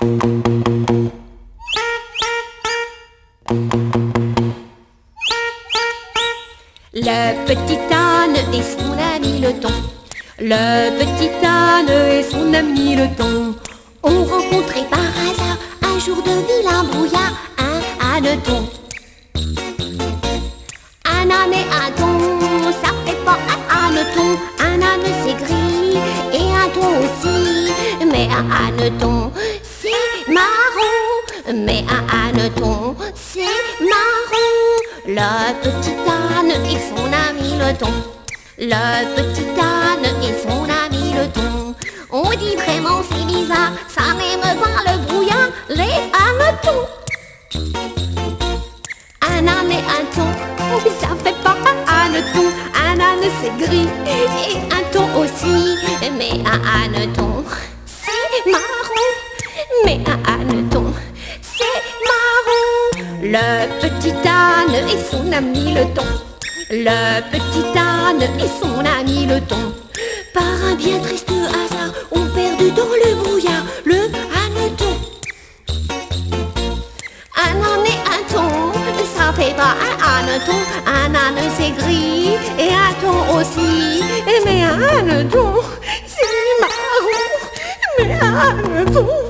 Le petit âne et son ami le thon. Le petit âne et son ami le thon ont rencontré par hasard un jour de vilain brouillard un hanneton. Un âne et un thon, ça fait pas un hanneton. Un âne c'est gris et un thon aussi. Mais un hanneton c'est marron. Mais un hanneton c'est marron. Le petit âne et son ami le thon. Le petit âne et son ami le thon. On dit vraiment c'est bizarre, ça n'aime pas le brouillard, les hannetons. Un âne et un thon, ça fait pas un hanneton. Un âne c'est gris et un thon aussi. Mais un hanneton c'est marron. Mais un hanneton c'est marron. Le petit âne et son ami le thon. Le petit âne et son ami le thon, par un bien triste hasard, ont perdu dans le brouillard le hanneton. Un âne et un thon, ça fait pas un hanneton. Un âne c'est gris et un thon aussi. Mais un hanneton c'est marron. Mais un hanneton